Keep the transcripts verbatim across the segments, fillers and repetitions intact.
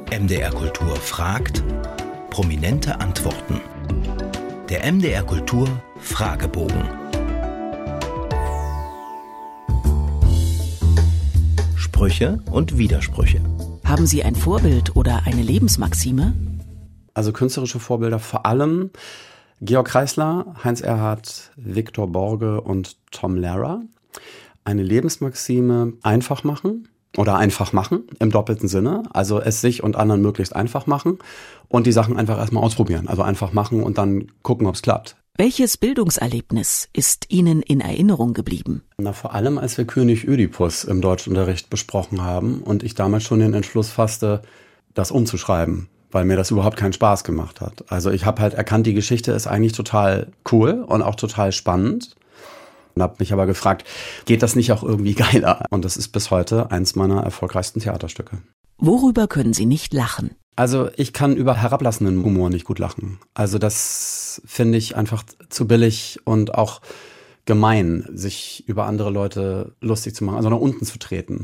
M D R Kultur fragt, prominente Antworten. Der M D R Kultur Fragebogen. Sprüche und Widersprüche. Haben Sie ein Vorbild oder eine Lebensmaxime? Also künstlerische Vorbilder vor allem Georg Kreisler, Heinz Erhardt, Victor Borge und Tom Lehrer. Eine Lebensmaxime: einfach machen oder einfach machen im doppelten Sinne. Also es sich und anderen möglichst einfach machen und die Sachen einfach erstmal ausprobieren. Also einfach machen und dann gucken, ob es klappt. Welches Bildungserlebnis ist Ihnen in Erinnerung geblieben? Na, vor allem, als wir König Ödipus im Deutschunterricht besprochen haben und ich damals schon den Entschluss fasste, das umzuschreiben, weil mir das überhaupt keinen Spaß gemacht hat. Also ich habe halt erkannt, die Geschichte ist eigentlich total cool und auch total spannend. Und habe mich aber gefragt, geht das nicht auch irgendwie geiler? Und das ist bis heute eins meiner erfolgreichsten Theaterstücke. Worüber können Sie nicht lachen? Also ich kann über herablassenden Humor nicht gut lachen. Also das finde ich einfach zu billig und auch gemein, sich über andere Leute lustig zu machen, also nach unten zu treten.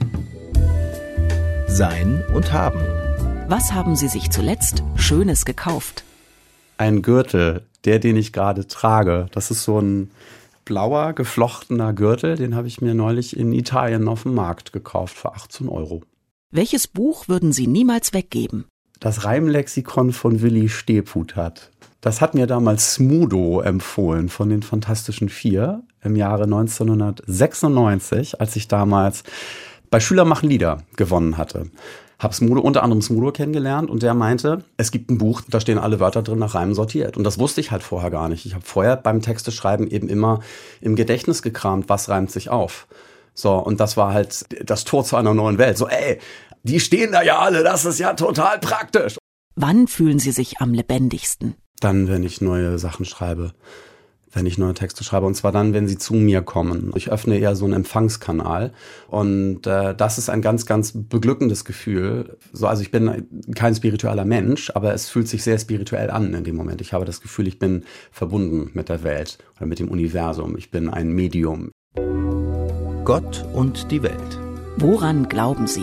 Sein und haben. Was haben Sie sich zuletzt Schönes gekauft? Ein Gürtel, der, den ich gerade trage. Das ist so ein blauer, geflochtener Gürtel. Den habe ich mir neulich in Italien auf dem Markt gekauft für achtzehn Euro. Welches Buch würden Sie niemals weggeben? Das Reimlexikon von Willi Stephutat. Das hat mir damals Smudo empfohlen von den Fantastischen Vier im Jahre neunzehnhundertsechsundneunzig, als ich damals bei Schüler machen Lieder gewonnen hatte. Hab Smudo, unter anderem Smudo kennengelernt und der meinte, es gibt ein Buch, da stehen alle Wörter drin nach Reimen sortiert. Und das wusste ich halt vorher gar nicht. Ich habe vorher beim Texteschreiben eben immer im Gedächtnis gekramt, was reimt sich auf. So, und das war halt das Tor zu einer neuen Welt. So, ey, die stehen da ja alle, das ist ja total praktisch. Wann fühlen Sie sich am lebendigsten? Dann, wenn ich neue Sachen schreibe, wenn ich neue Texte schreibe. Und zwar dann, wenn sie zu mir kommen. Ich öffne eher so einen Empfangskanal. Und äh, das ist ein ganz, ganz beglückendes Gefühl. So, also ich bin kein spiritueller Mensch, aber es fühlt sich sehr spirituell an in dem Moment. Ich habe das Gefühl, ich bin verbunden mit der Welt oder mit dem Universum. Ich bin ein Medium. Gott und die Welt. Woran glauben Sie?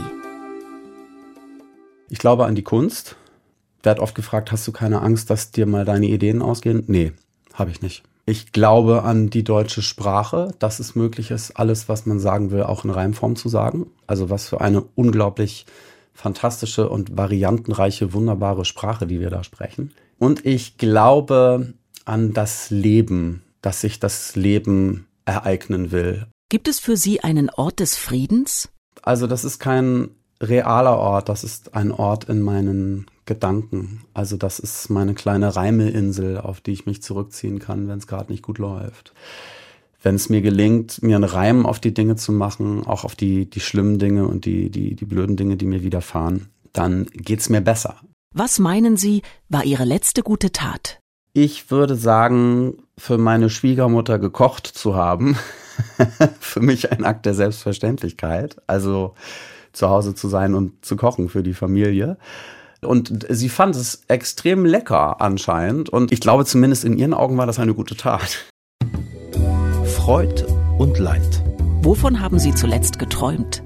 Ich glaube an die Kunst. Ich werde oft gefragt, hast du keine Angst, dass dir mal deine Ideen ausgehen? Nee, habe ich nicht. Ich glaube an die deutsche Sprache, dass es möglich ist, alles, was man sagen will, auch in Reimform zu sagen. Also was für eine unglaublich fantastische und variantenreiche, wunderbare Sprache, die wir da sprechen. Und ich glaube an das Leben, dass sich das Leben ereignen will. Gibt es für Sie einen Ort des Friedens? Also das ist kein realer Ort, das ist ein Ort in meinen Gedanken. Also das ist meine kleine Reimeinsel, auf die ich mich zurückziehen kann, wenn es gerade nicht gut läuft. Wenn es mir gelingt, mir einen Reim auf die Dinge zu machen, auch auf die, die schlimmen Dinge und die, die, die blöden Dinge, die mir widerfahren, dann geht's mir besser. Was meinen Sie, war Ihre letzte gute Tat? Ich würde sagen, für meine Schwiegermutter gekocht zu haben, für mich ein Akt der Selbstverständlichkeit. Also zu Hause zu sein und zu kochen für die Familie. Und sie fand es extrem lecker anscheinend. Und ich glaube, zumindest in ihren Augen war das eine gute Tat. Freud und Leid. Wovon haben Sie zuletzt geträumt?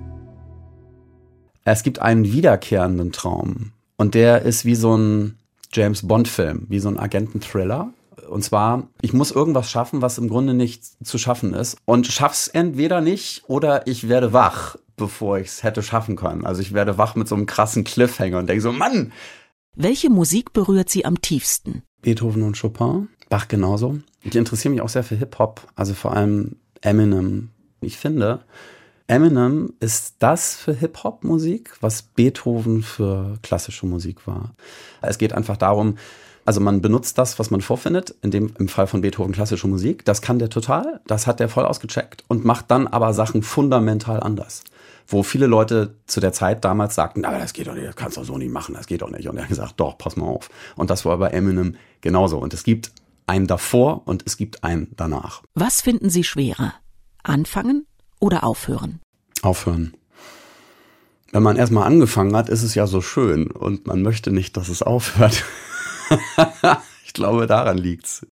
Es gibt einen wiederkehrenden Traum. Und der ist wie so ein James-Bond-Film, wie so ein Agenten-Thriller. Und zwar, ich muss irgendwas schaffen, was im Grunde nicht zu schaffen ist. Und schaff's entweder nicht oder ich werde wach, bevor ich es hätte schaffen können. Also ich werde wach mit so einem krassen Cliffhanger und denke so, Mann! Welche Musik berührt Sie am tiefsten? Beethoven und Chopin, Bach genauso. Ich interessiere mich auch sehr für Hip-Hop, also vor allem Eminem. Ich finde, Eminem ist das für Hip-Hop-Musik, was Beethoven für klassische Musik war. Es geht einfach darum, also man benutzt das, was man vorfindet, in dem, im Fall von Beethoven klassische Musik. Das kann der total, das hat der voll ausgecheckt und macht dann aber Sachen fundamental anders. Wo viele Leute zu der Zeit damals sagten, aber das geht doch nicht, das kannst du so nicht machen, das geht doch nicht. Und er hat gesagt, doch, pass mal auf. Und das war bei Eminem genauso. Und es gibt einen davor und es gibt einen danach. Was finden Sie schwerer? Anfangen oder aufhören? Aufhören. Wenn man erstmal angefangen hat, ist es ja so schön und man möchte nicht, dass es aufhört. Ich glaube, daran liegt's.